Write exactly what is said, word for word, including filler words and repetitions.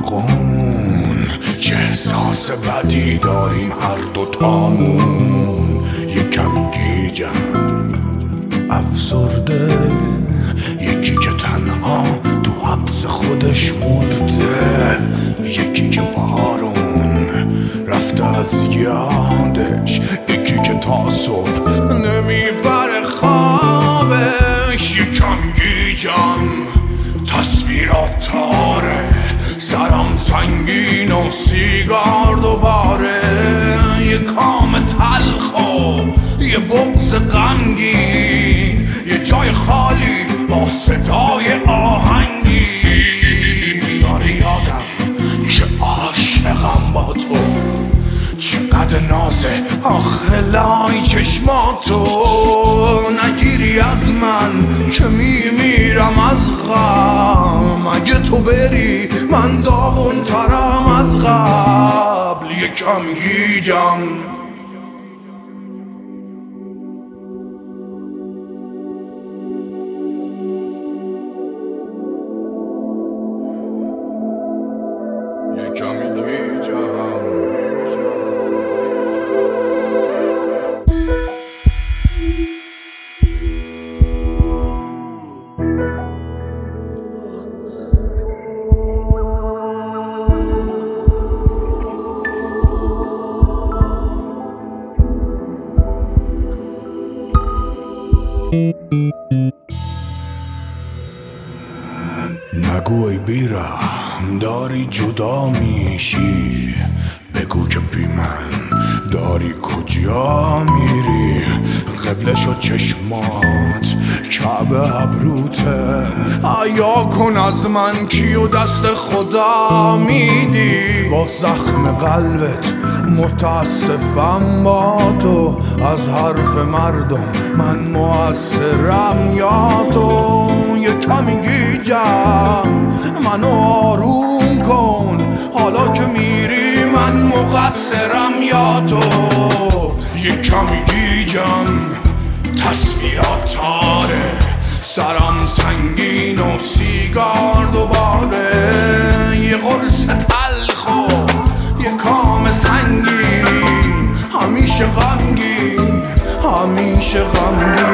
داغون، چه احساس بدی داریم هر دوتامون. یه کمی گیجم افسرده، یکی که تنها تو حبس خودش مرده، یکی که بارون رفته از یادش، یکی که تا صبح نمیبره خوابش. یکم گیجم تصویرات تاره، سرم سنگین و سیگار دوباره. یه کام تلخ و یه بغض غمگین، یه جای خالی با صدای آهنگی. بیاری یادم که عاشقم با تو، چقدر نازه آخه لای چشماتو. نگیری از من که میمیرم از غم، اگه تو بری من داغون ترم از قبل. یکم گیجم یکم گیجم نگو ای بیرحم داری جدا میشی، بگو که بی من داری کجا میری. قبله شد چشمات کعبه ابروته، عیا کن از من کیو دست خدا میدی. با زخم قلبت متاسفم با تو، از حرف مردم من مؤثرم یا تو. یه کمی گیجم منو آروم کن، حالا که میری من مقصرم یا تو. یه کمی گیجم تصویرات تاره، سرم سنگین و سیگار دوباره. یه قرص تلخ و یه کام سنگین، همیشه غمگین همیشه غمگین.